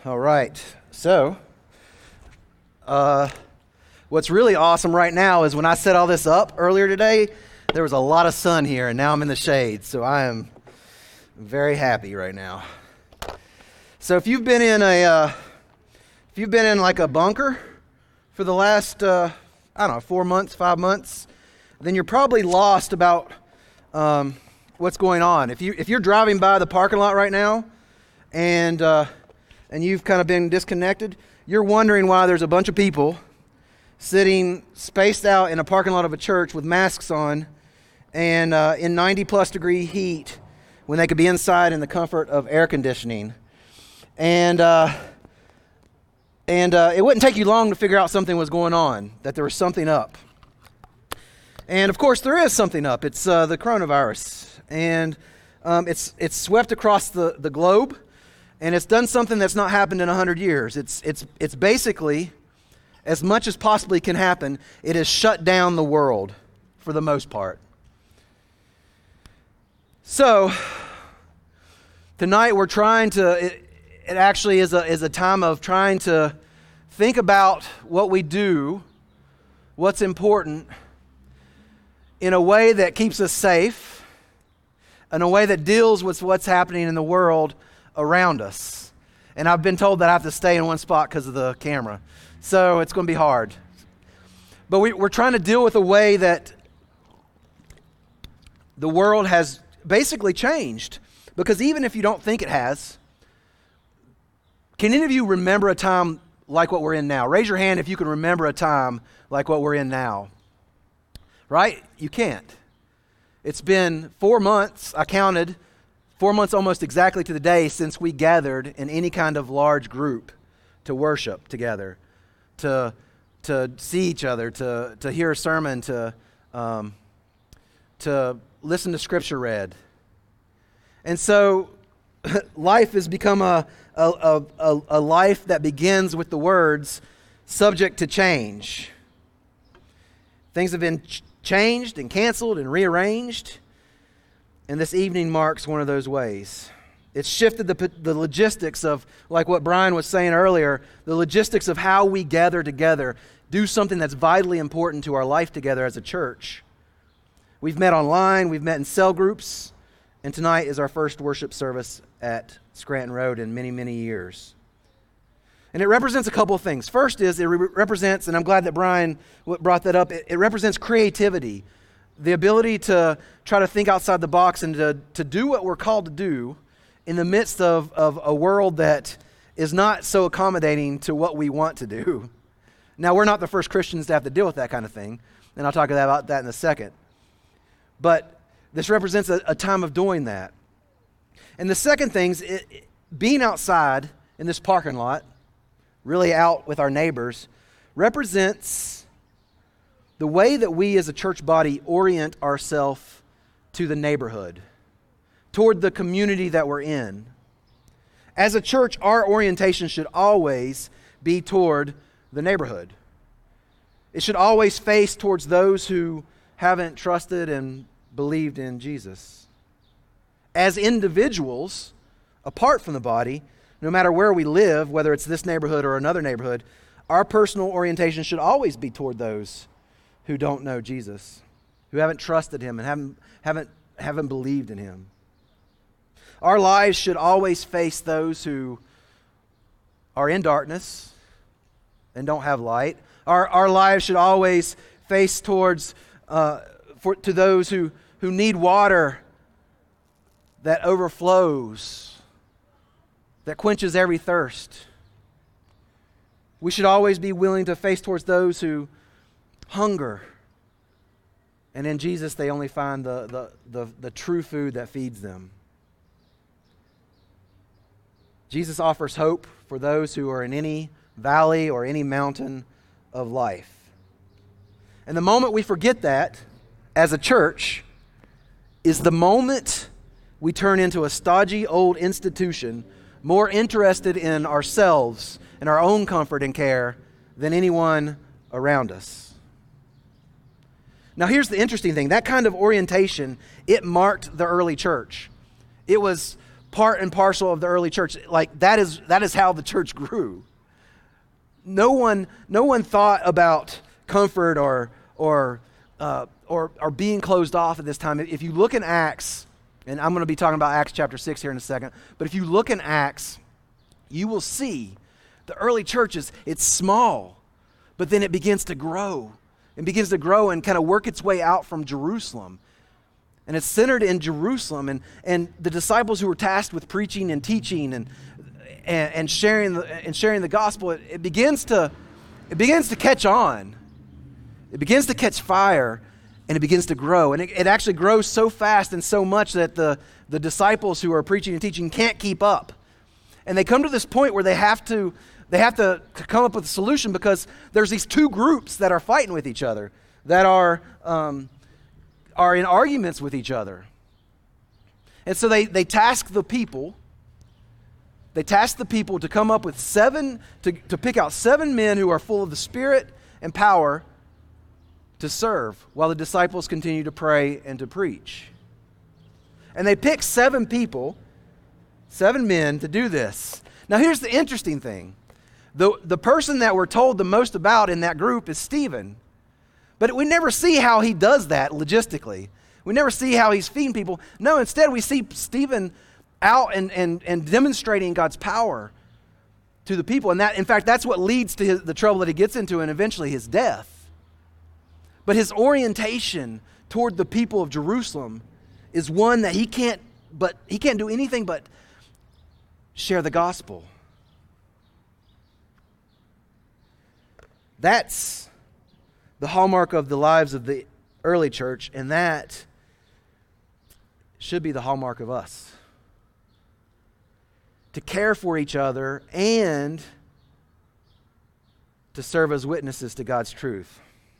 All right. So, what's really awesome right now is when I set all this up earlier today, there was a lot of sun here, and now I'm in the shade. So I am very happy right now. So if you've been in like a bunker for the last 4 months, 5 months, then you're probably lost about what's going on. If you're driving by the parking lot right now, and you've kind of been disconnected, you're wondering why there's a bunch of people sitting spaced out in a parking lot of a church with masks on and in 90-plus degree heat when they could be inside in the comfort of air conditioning. And it wouldn't take you long to figure out something was going on, that there was something up. And, of course, there is something up. It's the coronavirus. And it's swept across the globe. And it's done something that's not happened in 100 years. It's basically, as much as possibly can happen, it has shut down the world for the most part. So, tonight we're trying to, it actually is a time of trying to think about what we do, what's important, in a way that keeps us safe, in a way that deals with what's happening in the world around us. And I've been told that I have to stay in one spot because of the camera. So it's going to be hard. But we're trying to deal with a way that the world has basically changed. Because even if you don't think it has, can any of you remember a time like what we're in now? Raise your hand if you can remember a time like what we're in now. Right? You can't. It's been 4 months, I counted, 4 months almost exactly to the day since we gathered in any kind of large group to worship together, to see each other, to hear a sermon, to listen to scripture read. And so life has become a life that begins with the words, subject to change. Things have been changed and canceled and rearranged. And this evening marks one of those ways. It's shifted the logistics of, like what Brian was saying earlier, the logistics of how we gather together, do something that's vitally important to our life together as a church. We've met online, we've met in cell groups, and tonight is our first worship service at Scranton Road in many, many years. And it represents a couple of things. First is, it represents, and I'm glad that Brian brought that up, it represents creativity. The ability to try to think outside the box and to do what we're called to do in the midst of a world that is not so accommodating to what we want to do. Now, we're not the first Christians to have to deal with that kind of thing, and I'll talk about that in a second. But this represents a time of doing that. And the second thing is being outside in this parking lot, really out with our neighbors, represents the way that we as a church body orient ourselves to the neighborhood, toward the community that we're in. As a church, our orientation should always be toward the neighborhood. It should always face towards those who haven't trusted and believed in Jesus. As individuals, apart from the body, no matter where we live, whether it's this neighborhood or another neighborhood, our personal orientation should always be toward those who don't know Jesus, who haven't trusted him and haven't believed in him. Our lives should always face those who are in darkness and don't have light. Our lives should always face towards to those who need water that overflows, that quenches every thirst. We should always be willing to face towards those who hunger. And in Jesus, they only find the true food that feeds them. Jesus offers hope for those who are in any valley or any mountain of life. And the moment we forget that as a church is the moment we turn into a stodgy old institution more interested in ourselves and our own comfort and care than anyone around us. Now here's the interesting thing. That kind of orientation, it marked the early church. It was part and parcel of the early church. Like that is how the church grew. No one thought about comfort or being closed off at this time. If you look in Acts, and I'm going to be talking about Acts chapter 6 here in a second, but if you look in Acts, you will see the early churches, it's small, but then it begins to grow. It begins to grow and kind of work its way out from Jerusalem. And it's centered in Jerusalem. And the disciples who were tasked with preaching and teaching and sharing the gospel, it begins to catch on. It begins to catch fire, and it begins to grow. And it actually grows so fast and so much that the disciples who are preaching and teaching can't keep up. And they come to this point where they have to come up with a solution, because there's these two groups that are fighting with each other, that are in arguments with each other. And so they task the people. They task the people to come up with to pick out 7 men who are full of the Spirit and power to serve, while the disciples continue to pray and to preach. And they pick 7 people, 7 men, to do this. Now here's the interesting thing. The person that we're told the most about in that group is Stephen. But we never see how he does that logistically. We never see how he's feeding people. No, instead we see Stephen out and demonstrating God's power to the people. And that, in fact, that's what leads to the trouble that he gets into and eventually his death. But his orientation toward the people of Jerusalem is one that he can't do anything but share the gospel. That's the hallmark of the lives of the early church, and that should be the hallmark of us. To care for each other and to serve as witnesses to God's truth.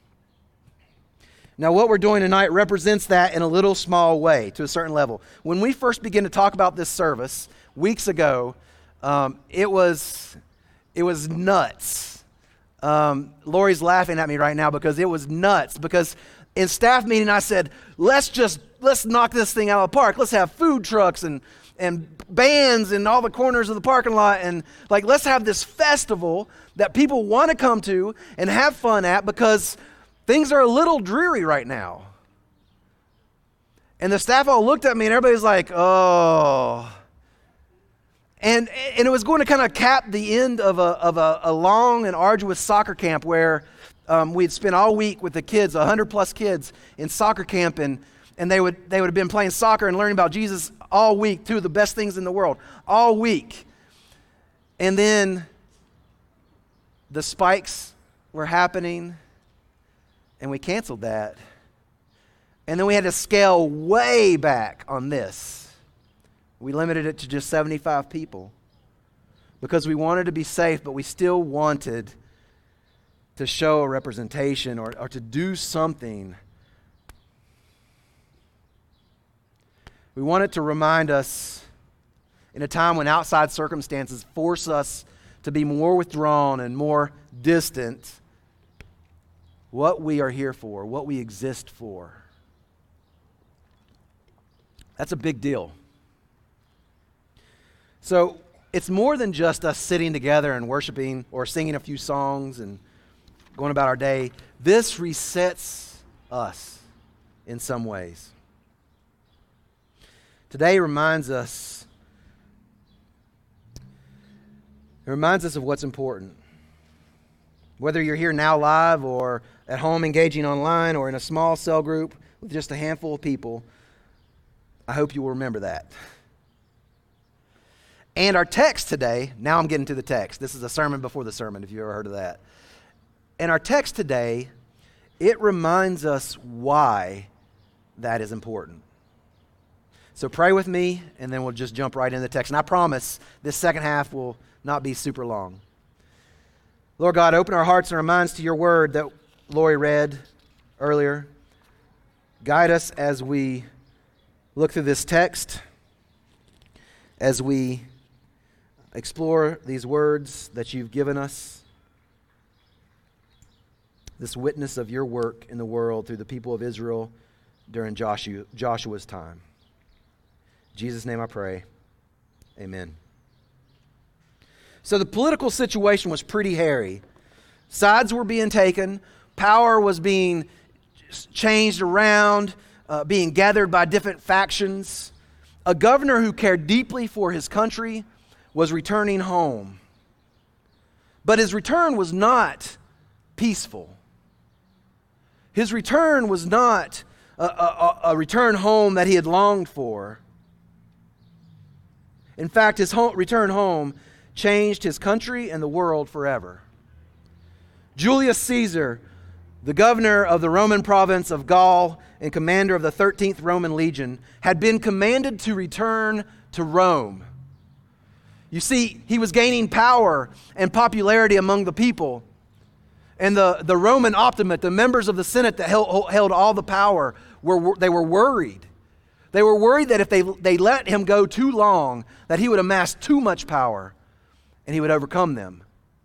Now, what we're doing tonight represents that in a little small way, to a certain level. When we first began to talk about this service weeks ago, it was nuts. Lori's laughing at me right now because it was nuts. Because in staff meeting, I said, let's knock this thing out of the park. Let's have food trucks and bands in all the corners of the parking lot, and let's have this festival that people want to come to and have fun at, because things are a little dreary right now. And the staff all looked at me, and everybody's like, oh. And it was going to kind of cap the end of a long and arduous soccer camp where we'd spent all week with the kids, 100+ kids in soccer camp, and they would have been playing soccer and learning about Jesus all week, 2 of the best things in the world, all week. And then the spikes were happening, and we canceled that. And then we had to scale way back on this. We limited it to just 75 people because we wanted to be safe, but we still wanted to show a representation or to do something. We wanted to remind us in a time when outside circumstances force us to be more withdrawn and more distant, what we are here for, what we exist for. That's a big deal. So it's more than just us sitting together and worshiping or singing a few songs and going about our day. This resets us in some ways. Today reminds us of what's important. Whether you're here now live or at home engaging online or in a small cell group with just a handful of people, I hope you will remember that. And our text today, now I'm getting to the text. This is a sermon before the sermon, if you've ever heard of that. And our text today, it reminds us why that is important. So pray with me, and then we'll just jump right into the text. And I promise this second half will not be super long. Lord God, open our hearts and our minds to your word that Lori read earlier. Guide us as we look through this text, as we explore these words that you've given us, this witness of your work in the world through the people of Israel during Joshua's time. In Jesus' name I pray. Amen. So the political situation was pretty hairy. Sides were being taken. Power was being changed around, being gathered by different factions. A governor who cared deeply for his country was returning home. But his return was not peaceful. His return was not a return home that he had longed for. In fact, his return home changed his country and the world forever. Julius Caesar, the governor of the Roman province of Gaul and commander of the 13th Roman Legion, had been commanded to return to Rome. You see, he was gaining power and popularity among the people. And the Roman optimate, the members of the Senate that held all the power, they were worried. They were worried that if they let him go too long, that he would amass too much power and he would overcome them.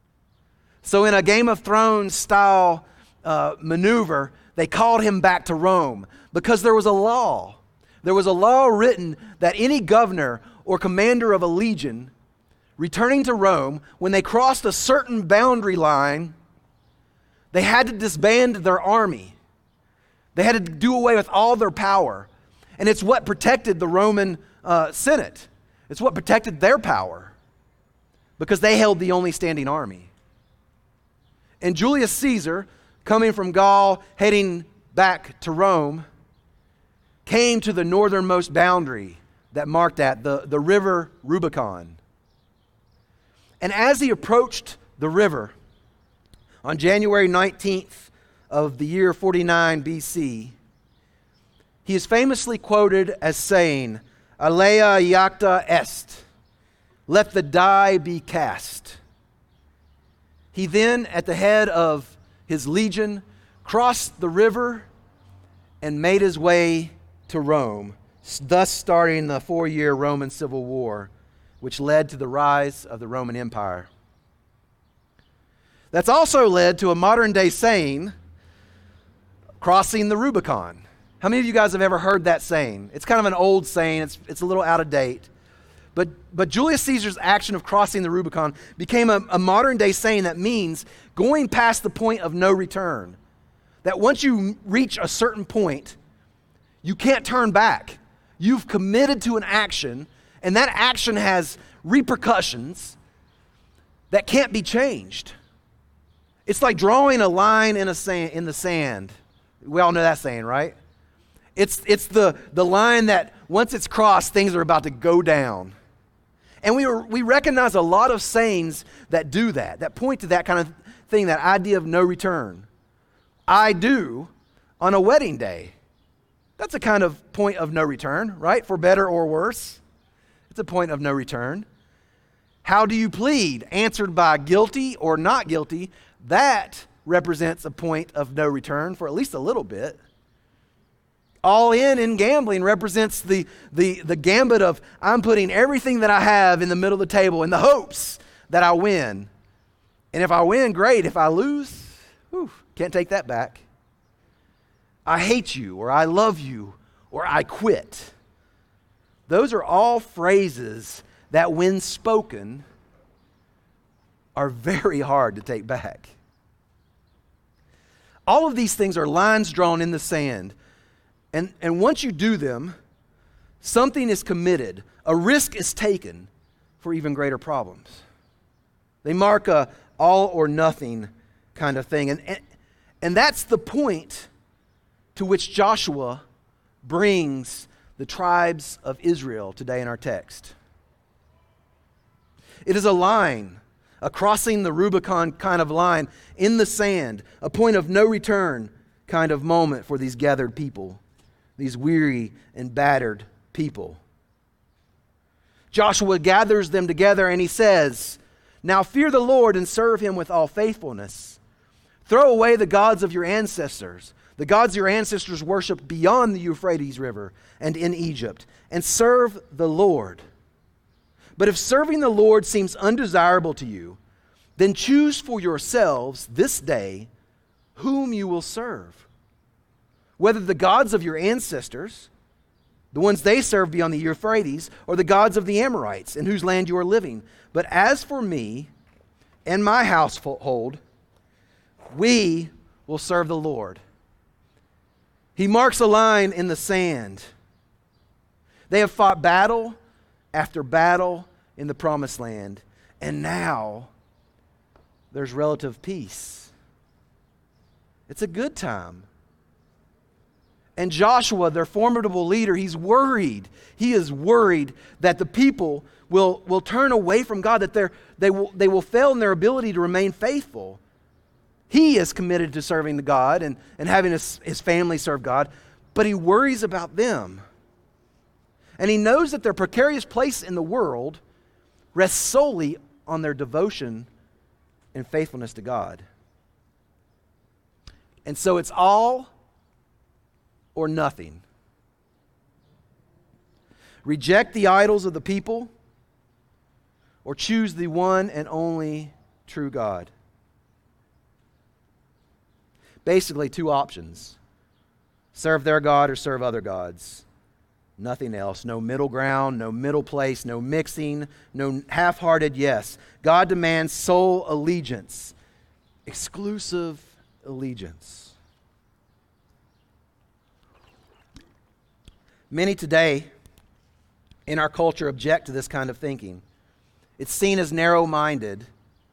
So in a Game of Thrones style maneuver, they called him back to Rome because there was a law. There was a law written that any governor or commander of a legion returning to Rome, when they crossed a certain boundary line, they had to disband their army. They had to do away with all their power. And it's what protected the Roman Senate. It's what protected their power because they held the only standing army. And Julius Caesar, coming from Gaul, heading back to Rome, came to the northernmost boundary that marked that, the river Rubicon. And as he approached the river, on January 19th of the year 49 BC, he is famously quoted as saying, "Alea iacta est," let the die be cast. He then, at the head of his legion, crossed the river and made his way to Rome, thus starting the 4-year Roman Civil War, which led to the rise of the Roman Empire. That's also led to a modern-day saying, crossing the Rubicon. How many of you guys have ever heard that saying? It's kind of an old saying. It's a little out of date. But Julius Caesar's action of crossing the Rubicon became a modern-day saying that means going past the point of no return. That once you reach a certain point, you can't turn back. You've committed to an action, and that action has repercussions that can't be changed. It's like drawing a line in the sand. We all know that saying, right? It's the line that once it's crossed, things are about to go down. And we recognize a lot of sayings that do that point to that kind of thing, that idea of no return. I do on a wedding day. That's a kind of point of no return, right? For better or worse. It's a point of no return. How do you plead? Answered by guilty or not guilty. That represents a point of no return for at least a little bit. All in gambling represents the gambit of I'm putting everything that I have in the middle of the table in the hopes that I win. And if I win, great. If I lose, can't take that back. I hate you, or I love you, or I quit. Those are all phrases that when spoken are very hard to take back. All of these things are lines drawn in the sand. And once you do them, something is committed. A risk is taken for even greater problems. They mark a all or nothing kind of thing. And that's the point to which Joshua brings the tribes of Israel today in our text. It is a line, a crossing the Rubicon kind of line in the sand, a point of no return kind of moment for these gathered people. These weary and battered people. Joshua gathers them together and he says, "Now fear the Lord and serve him with all faithfulness. Throw away the gods of your ancestors, the gods your ancestors worshipped beyond the Euphrates River and in Egypt, and serve the Lord. But if serving the Lord seems undesirable to you, then choose for yourselves this day whom you will serve. Whether the gods of your ancestors the ones they serve beyond the Euphrates, or the gods of the Amorites, in whose land you are living. But as for me and my household, we will serve the Lord. He marks a line in the sand. They have fought battle after battle in the promised land, and now there's relative peace. It's a good time. And Joshua, their formidable leader, he's worried. He is worried that the people will turn away from God, that they will fail in their ability to remain faithful. He is committed to serving the God and having his family serve God, but he worries about them. And he knows that their precarious place in the world rests solely on their devotion and faithfulness to God. And so it's all or nothing. Reject the idols of the people, or choose the one and only true God. Basically, two options. Serve their God or serve other gods. Nothing else. No middle ground, no middle place, no mixing, no half-hearted yes. God demands sole allegiance, exclusive allegiance. Many today in our culture object to this kind of thinking. It's seen as narrow-minded.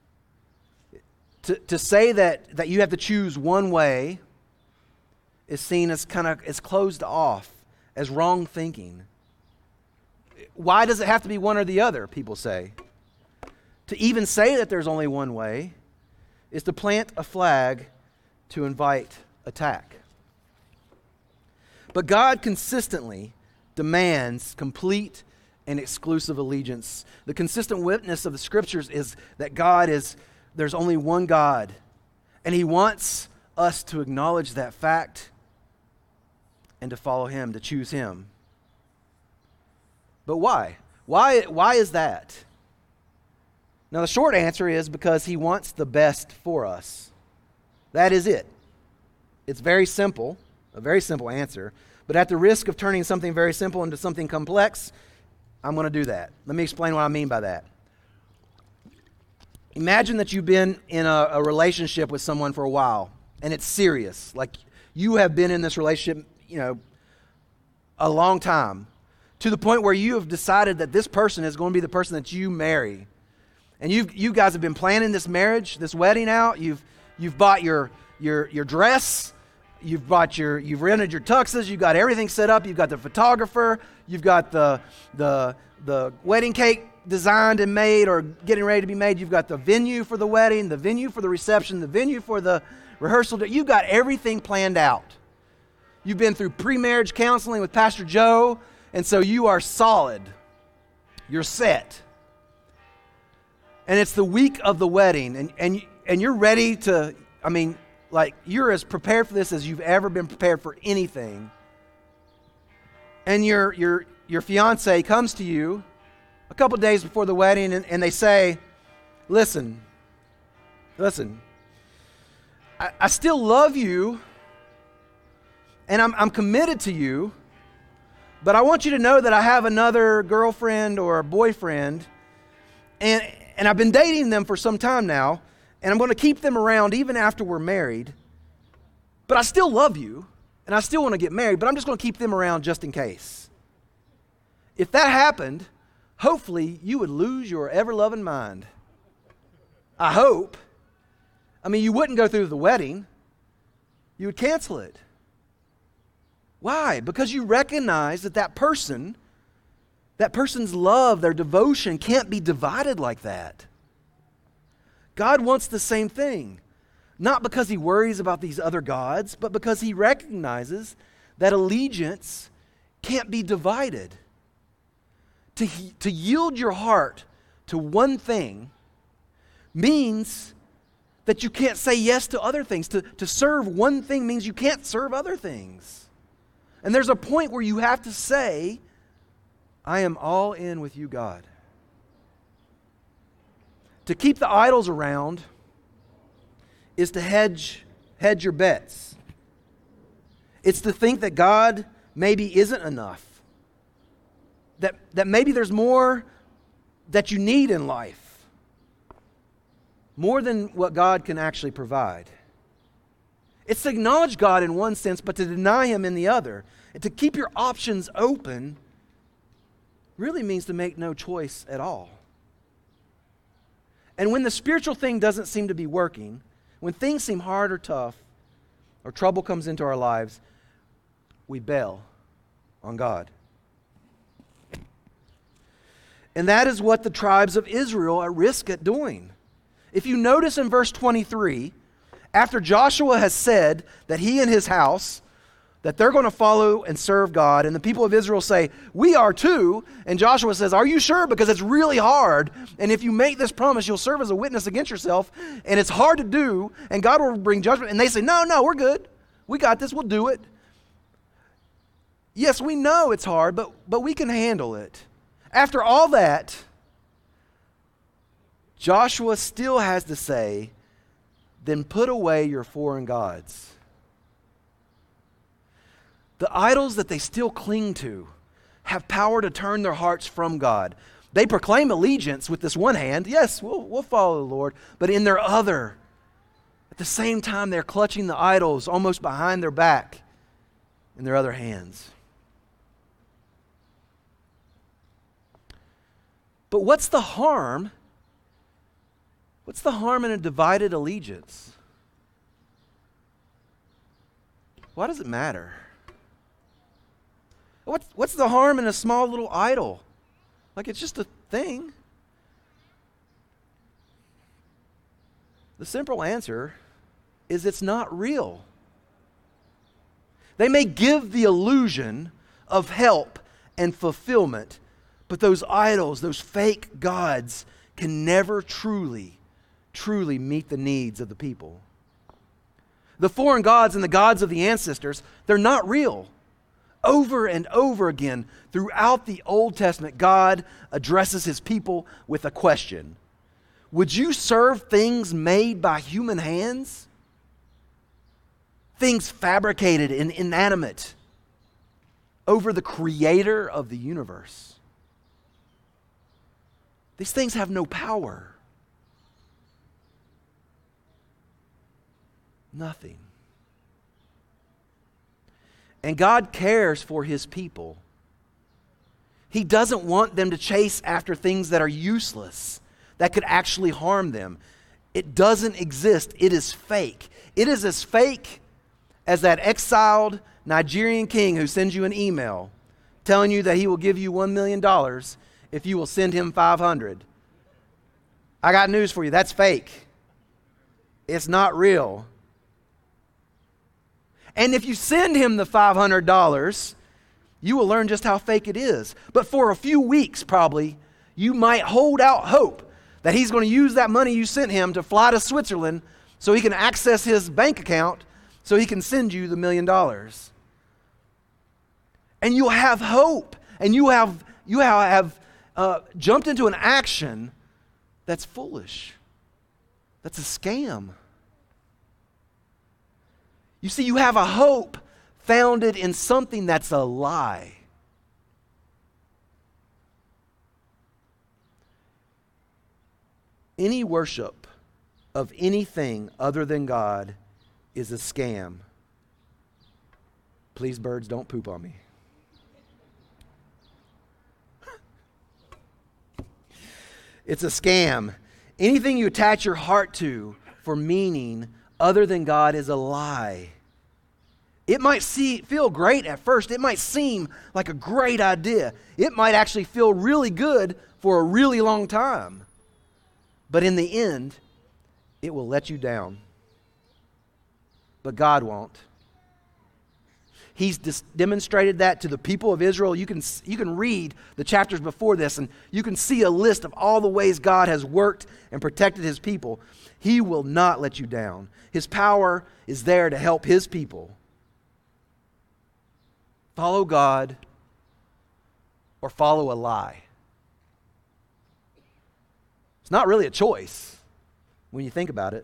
To say that you have to choose one way is seen as as closed off, as wrong thinking. Why does it have to be one or the other, people say? To even say that there's only one way is to plant a flag to invite attack. But God consistently demands complete and exclusive allegiance. The consistent witness of the Scriptures is that there's only one God, and He wants us to acknowledge that fact and to follow Him, to choose Him. But why? Why is that? Now, the short answer is because He wants the best for us. That is it. It's very simple, a very simple answer. But at the risk of turning something very simple into something complex, I'm going to do that. Let me explain what I mean by that. Imagine that you've been in a relationship with someone for a while, and it's serious. Like, you have been in this relationship, a long time, to the point where you have decided that this person is going to be the person that you marry. And you guys have been planning this marriage, this wedding out. You've bought your dress. You've rented your tuxes. You've got everything set up. You've got the photographer. You've got the wedding cake designed and made or getting ready to be made. You've got the venue for the wedding, the venue for the reception, the venue for the rehearsal. You've got everything planned out. You've been through pre-marriage counseling with Pastor Joe, and so you are solid. You're set. And it's the week of the wedding, and you're ready to, you're as prepared for this as you've ever been prepared for anything. And your fiance comes to you a couple days before the wedding, and they say, listen, I still love you, and I'm committed to you, but I want you to know that I have another girlfriend or boyfriend, and I've been dating them for some time now, and I'm going to keep them around even after we're married, but I still love you, and I still want to get married, but I'm just going to keep them around just in case. If that happened, hopefully you would lose your ever-loving mind. I hope. You wouldn't go through the wedding. You would cancel it. Why? Because you recognize that person's love, their devotion can't be divided like that. God wants the same thing. Not because He worries about these other gods, but because He recognizes that allegiance can't be divided. To yield your heart to one thing means that you can't say yes to other things. To serve one thing means you can't serve other things. And there's a point where you have to say, I am all in with you, God. To keep the idols around is to hedge your bets. It's to think that God maybe isn't enough. that maybe there's more that you need in life, more than what God can actually provide. It's to acknowledge God in one sense, but to deny Him in the other. And to keep your options open really means to make no choice at all. And when the spiritual thing doesn't seem to be working, when things seem hard or tough, or trouble comes into our lives, we bail on God. And that is what the tribes of Israel are at risk at doing. If you notice in verse 23, after Joshua has said that he and his house, that they're going to follow and serve God, and the people of Israel say, we are too, and Joshua says, are you sure? Because it's really hard, and if you make this promise, you'll serve as a witness against yourself, and it's hard to do, and God will bring judgment. And they say, no, we're good. We got this. We'll do it. Yes, we know it's hard, but we can handle it. After all that, Joshua still has to say, then put away your foreign gods. The idols that they still cling to have power to turn their hearts from God. They proclaim allegiance with this one hand. Yes, we'll follow the Lord. But in their other, at the same time, they're clutching the idols almost behind their back in their other hands. But what's the harm? What's the harm in a divided allegiance? Why does it matter? What's the harm in a small little idol? Like, it's just a thing. The simple answer is it's not real. They may give the illusion of help and fulfillment, but those idols, those fake gods, can never truly meet the needs of the people. The foreign gods and the gods of the ancestors, they're not real. Over and over again, throughout the Old Testament, God addresses His people with a question. Would you serve things made by human hands? Things fabricated and inanimate over the Creator of the universe? These things have no power. Nothing. And God cares for His people. He doesn't want them to chase after things that are useless, that could actually harm them. It doesn't exist. It is fake. It is as fake as that exiled Nigerian king who sends you an email telling you that he will give you $1 million if you will send him 500. I got news for you. That's fake. It's not real. And if you send him the $500, you will learn just how fake it is. But for a few weeks, probably, you might hold out hope that he's going to use that money you sent him to fly to Switzerland so he can access his bank account so he can send you the $1 million. And you'll have hope. And you have jumped into an action that's foolish. That's a scam. You see, you have a hope founded in something that's a lie. Any worship of anything other than God is a scam. Please, birds, don't poop on me. It's a scam. Anything you attach your heart to for meaning other than God is a lie. It might feel great at first. It might seem like a great idea. It might actually feel really good for a really long time. But in the end, it will let you down. But God won't. He's demonstrated that to the people of Israel. You can read the chapters before this, and you can see a list of all the ways God has worked and protected His people. He will not let you down. His power is there to help His people. Follow God or follow a lie. It's not really a choice when you think about it.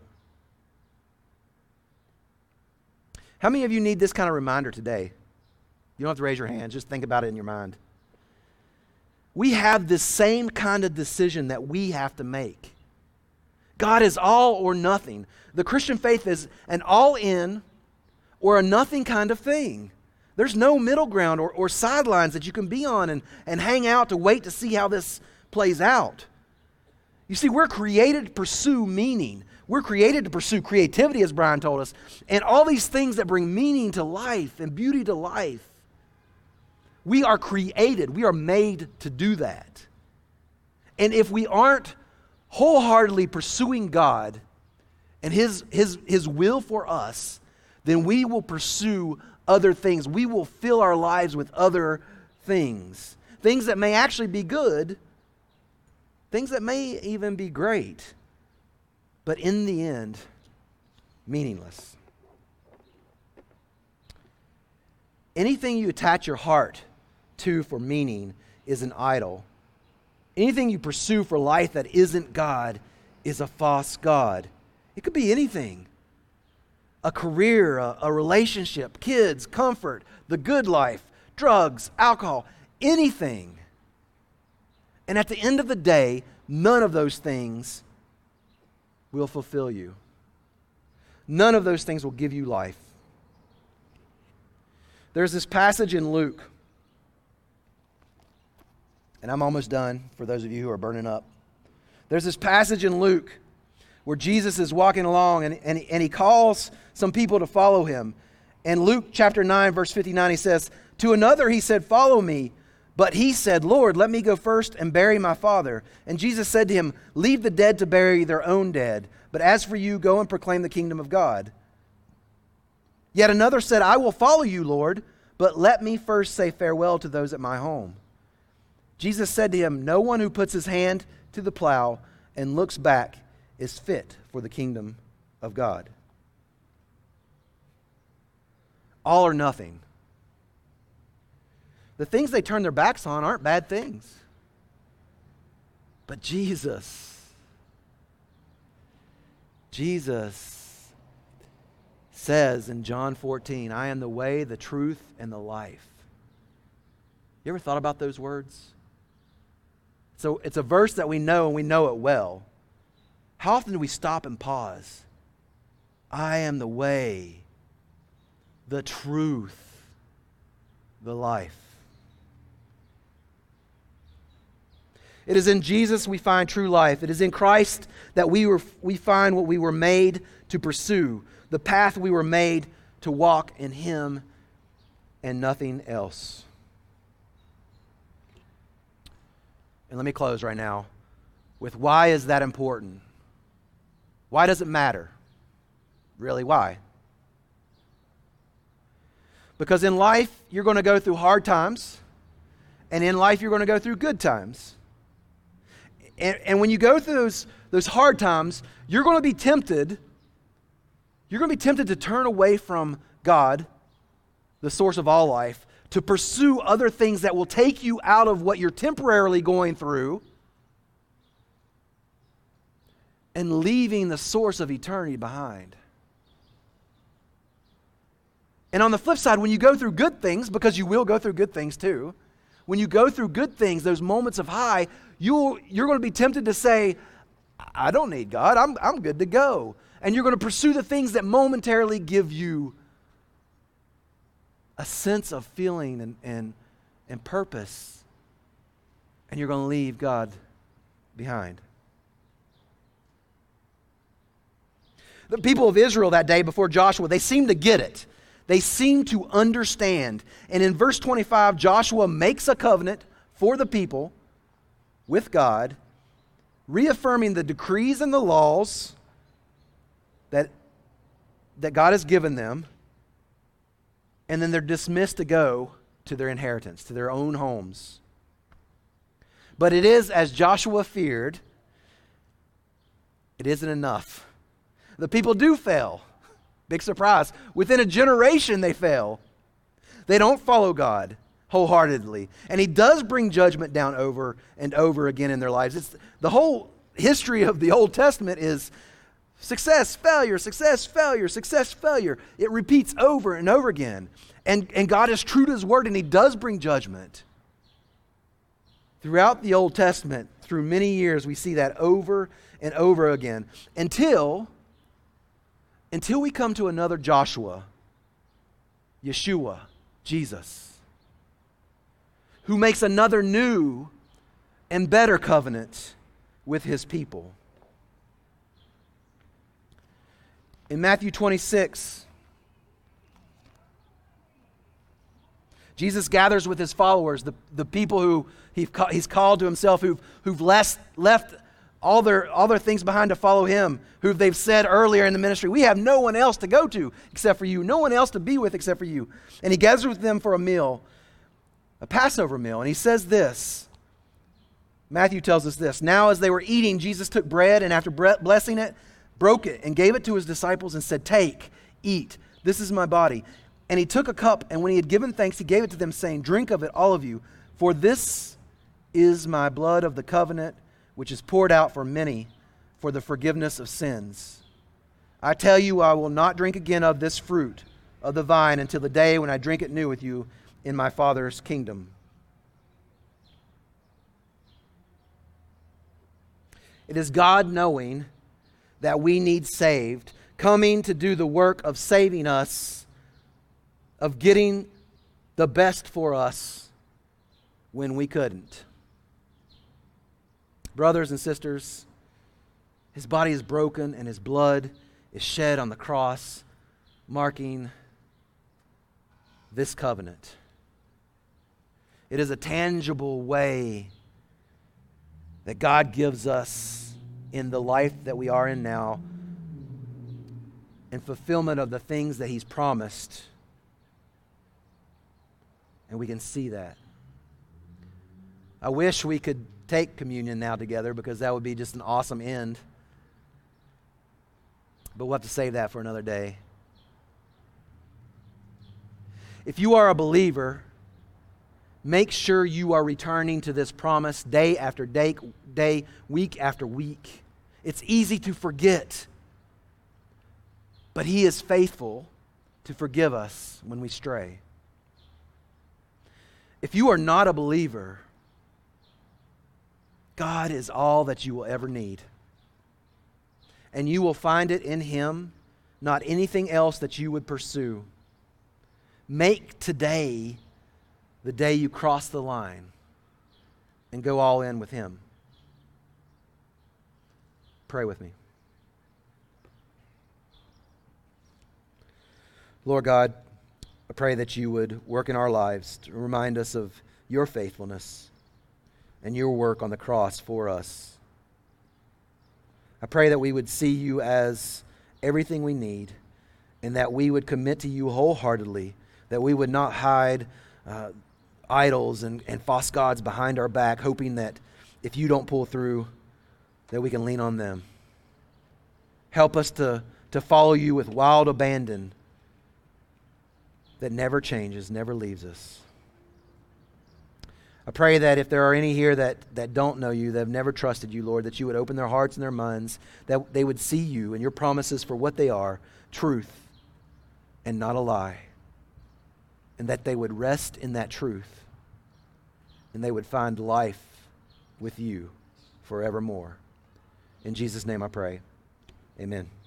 How many of you need this kind of reminder today? You don't have to raise your hand. Just think about it in your mind. we have this same kind of decision that we have to make. God is all or nothing. The Christian faith is an all-in or a nothing kind of thing. There's no middle ground or sidelines that you can be on and hang out to wait to see how this plays out. You see, we're created to pursue meaning. We're created to pursue creativity, as Brian told us, and all these things that bring meaning to life and beauty to life. We are created. We are made to do that. And if we aren't wholeheartedly pursuing God and His will for us, then we will pursue other things. We will fill our lives with other things. Things that may actually be good, things that may even be great, but in the end, meaningless. Anything you attach your heart to for meaning is an idol. Anything you pursue for life that isn't God is a false god. It could be anything. A career, a relationship, kids, comfort, the good life, drugs, alcohol, anything. And at the end of the day, none of those things will fulfill you. None of those things will give you life. There's this passage in Luke, and I'm almost done for those of you who are burning up. There's this passage in Luke where Jesus is walking along and he calls some people to follow him. In Luke chapter 9, verse 59, he says, "To another he said, 'Follow me.' But he said, 'Lord, let me go first and bury my father.' And Jesus said to him, 'Leave the dead to bury their own dead. But as for you, go and proclaim the kingdom of God.' Yet another said, 'I will follow you, Lord, but let me first say farewell to those at my home.' Jesus said to him, 'No one who puts his hand to the plow and looks back is fit for the kingdom of God.'" All or nothing. The things they turn their backs on aren't bad things. But Jesus says in John 14, "I am the way, the truth, and the life." You ever thought about those words? So it's a verse that we know, and we know it well. How often do we stop and pause? I am the way, the truth, the life. It is in Jesus we find true life. It is in Christ that we find what we were made to pursue, the path we were made to walk in Him and nothing else. And let me close right now with why is that important? Why does it matter? Really, why? Because in life, you're going to go through hard times, and in life, you're going to go through good times. And when you go through those hard times, you're going to be tempted. You're going to be tempted to turn away from God, the source of all life, to pursue other things that will take you out of what you're temporarily going through and leaving the source of eternity behind. And on the flip side, when you go through good things, because you will go through good things too, when you go through good things, those moments of high, you're going to be tempted to say, I don't need God, I'm good to go. And you're going to pursue the things that momentarily give you a sense of feeling and purpose. And you're going to leave God behind. The people of Israel that day before Joshua, they seemed to get it. They seem to understand. And in verse 25, Joshua makes a covenant for the people with God, reaffirming the decrees and the laws that God has given them. And then they're dismissed to go to their inheritance, to their own homes. But it is, as Joshua feared, it isn't enough. The people do fail. Big surprise. Within a generation, they fail. They don't follow God wholeheartedly. And He does bring judgment down over and over again in their lives. It's the whole history of the Old Testament is success, failure, success, failure, success, failure. It repeats over and over again. And God is true to His word, and He does bring judgment. Throughout the Old Testament, through many years, we see that over and over again until we come to another Joshua, Yeshua, Jesus, who makes another new and better covenant with his people. In Matthew 26, Jesus gathers with his followers, the people who he's called to himself, who've left all their things behind to follow him, who they've said earlier in the ministry, we have no one else to go to except for you, no one else to be with except for you. And he gathers with them for a meal, a Passover meal, and he says this. Matthew tells us this. Now as they were eating, Jesus took bread and after blessing it, broke it and gave it to his disciples and said, take, eat, this is my body. And he took a cup, and when he had given thanks, he gave it to them, saying, drink of it, all of you, for this is my blood of the covenant, which is poured out for many for the forgiveness of sins. I tell you, I will not drink again of this fruit of the vine until the day when I drink it new with you in my Father's kingdom. It is God knowing that we need saved, coming to do the work of saving us, of getting the best for us when we couldn't. Brothers and sisters, his body is broken and his blood is shed on the cross, marking this covenant. It is a tangible way that God gives us in the life that we are in now, in fulfillment of the things that he's promised. And we can see that. I wish we could take communion now together, because that would be just an awesome end. But we'll have to save that for another day. If you are a believer, make sure you are returning to this promise day after day, week after week. It's easy to forget, but he is faithful to forgive us when we stray. If you are not a believer, God is all that you will ever need. And you will find it in him, not anything else that you would pursue. Make today the day you cross the line and go all in with him. Pray with me. Lord God, I pray that you would work in our lives to remind us of your faithfulness and your work on the cross for us. I pray that we would see you as everything we need, and that we would commit to you wholeheartedly, that we would not hide idols and false gods behind our back, hoping that if you don't pull through, that we can lean on them. Help us to follow you with wild abandon that never changes, never leaves us. I pray that if there are any here that don't know you, that have never trusted you, Lord, that you would open their hearts and their minds, that they would see you and your promises for what they are, truth and not a lie, and that they would rest in that truth, and they would find life with you forevermore. In Jesus' name I pray. Amen.